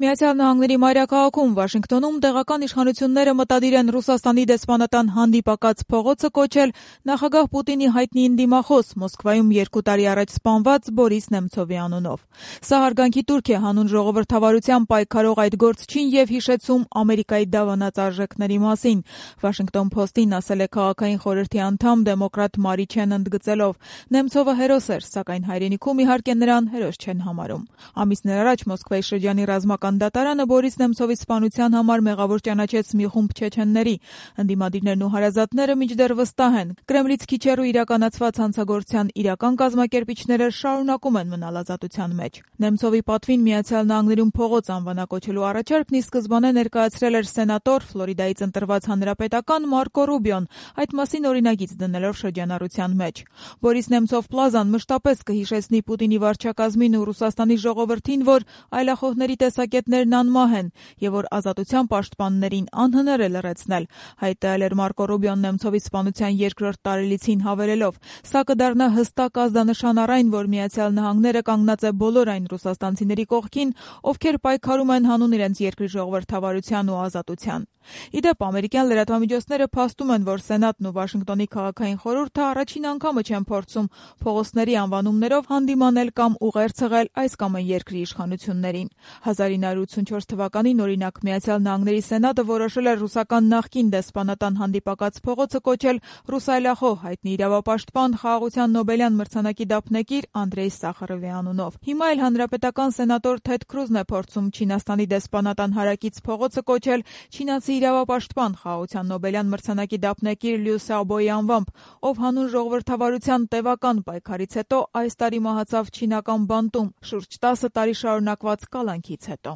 Միացյալ Նահանգների մայրաքաղաքում Վաշինգտոնում տեղական իշխանությունները մտադիր են Ռուսաստանի դեսպանատան հանդիպակաց փողոցը կոչել նախագահ Պուտինի հայտնի ընդդիմախոս Մոսկվայում 2 տարի առաջ սպանված Բորիս Նեմցովի անունով։ Սա հարգանքի տուրք է հանուն ժողովրդավարության պայքարող այդ գործչին եւ հիշեցում Ամերիկայի դավանած արժեքների մասին։ Washington Post-ին ասել է քաղաքային խորհրդի անդամ դեմոկրատ Մարի Չեն ընդգծելով. Նեմցովը հերոս էր, սակայն հայրենիքում իհարկե նրան հերոս չեն համարում։ Ամիսներ առաջ Մոսկվայի շրջանի ռազմական դատարանը Բորիս Նեմցովի սպանության համար մեղավոր ճանաչեց մի խումբ չեչենների։ Ընդդիմադիրներն ու հարազատները մինչդեռ վստահ են, Կրեմլից քիչ հեռու իրականացված հանցագործության իրական կազմակերպիչները շարունակում են մնալ ազատության մեջ։ Նեմցովի պատվին Միացյալ Նահանգներում փողոց անվանակոչելու առաջարկն ի սկզբանե ներկայացրել էր սենատոր Ֆլորիդայից ընտրված հանրապետական Մարկո Ռուբիոն, այդ մասին օրինագիծ դնելով շրջանառության մեջ։ Բորիս Նեմցով պլազան մշտապես կհիշեցնի Պուտինի վարչակազմին ու Ռուսաստանի ժողովրդին, որ այլախոհների տեսակետներն անմահ են եւ որ ազատության պաշտպաններին անհնար է լռեցնել, հայտարարել էր Մարկո Ռուբիոն Նեմցովի սպանության երկրորդ տարելիցին հավելելով. Սա կդառնա հստակ ազդանշան առ այն, որ Միացյալ Նահանգները կանգնած է բոլոր այն ռուսաստանցիների կողքին, ովքեր պայքարում են հանուն իրենց երկրի ժողովրդավարության ու ազատության։ Իդեպ ամերիկյան լրատվամիջոցները փաստում են, որ Սենատն ու Վաշինգտոնի քաղաքային խորհուրդը առաջին անգամը չեն փորձում փողոցների անվանումներով հանդիմանել կամ ուղերձղել այս կամ այն երկրի իշխանություններին։ 1984 թվականին օրինակ Միացյալ Նահանգների Սենատը որոշել էր ռուսական նախկին դեսպանատան հանդիպակաց փողոցը կոչել ռուսայլախոհ հայտնի իրավապաշտպան խաղաղության Նոբելյան մրցանակի դափնեկիր Անդրեյ Սախարովի անունով։ Հիմա էլ հանրապետական սենատոր Թեդ Քրուզն է փորձում Չինաստանի դեսպանատան հարակից փողոցը կոչել չինացի իրավապաշտպան խաղաղության Նոբելյան մրցանակի դափնեկիր Լյու Սյաոբոյի անվամբ, ով հանուն ժողովրդավարության տևական պայքարից հետո այս տարի մահացավ չինական բանտում շուրջ 10 տարի շարունակված կալանքից հետո։